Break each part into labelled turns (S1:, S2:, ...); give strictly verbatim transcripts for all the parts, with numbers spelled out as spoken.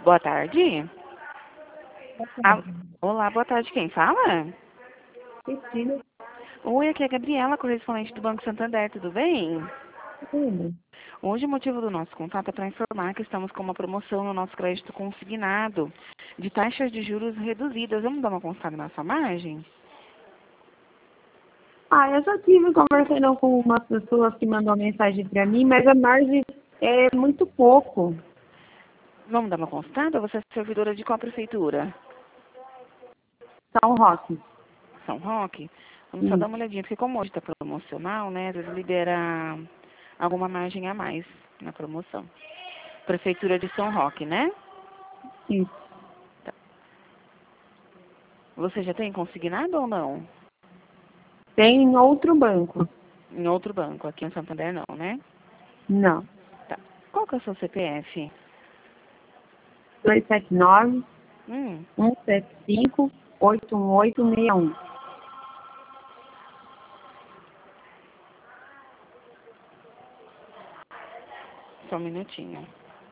S1: Boa tarde.
S2: Boa
S1: Ah,
S2: tarde.
S1: olá, boa tarde. Quem fala?
S2: Cristina,
S1: Oi, aqui é a Gabriela, correspondente do Banco Santander. Tudo bem?
S2: tudo.
S1: Hoje o motivo do nosso contato é para informar que estamos com uma promoção no nosso crédito consignado de taxas de juros reduzidas. Vamos dar uma consultada na sua margem?
S2: Ah, eu já tive conversando com umas pessoas que mandou mensagem para mim, mas a margem é muito pouco.
S1: Vamos dar uma consultada? Você é servidora de qual prefeitura?
S2: São Roque.
S1: São Roque? Vamos só dar uma
S2: Isso.
S1: olhadinha, porque como hoje está promocional, né? Às vezes libera alguma margem a mais na promoção. Prefeitura de São Roque, né?
S2: Isso.
S1: Tá. Você já tem consignado ou não?
S2: Tem em outro banco?
S1: Em outro banco, aqui em Santander não, né?
S2: Não.
S1: Tá. Qual que é o seu C P F?
S2: dois sete nove,
S1: Hum,
S2: um sete cinco, oito um oito seis um.
S1: só um minutinho.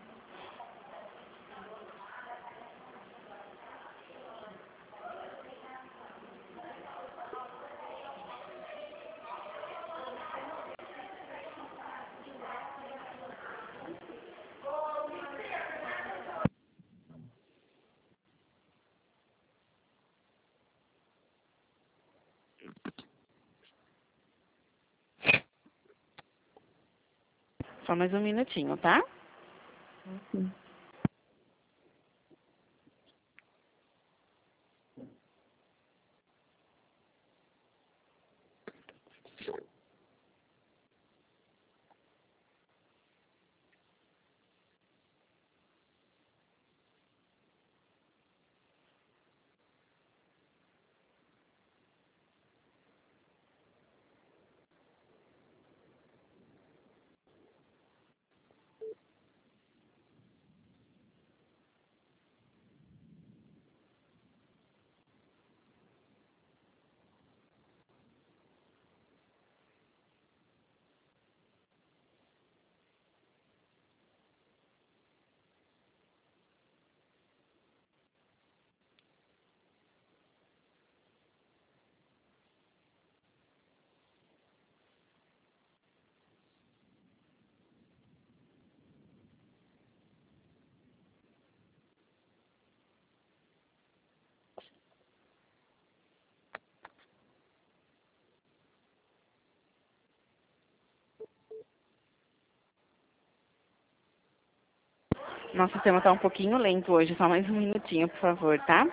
S1: Só mais um minutinho, tá? Nosso sistema tá um pouquinho lento hoje, só mais um minutinho, por favor, tá?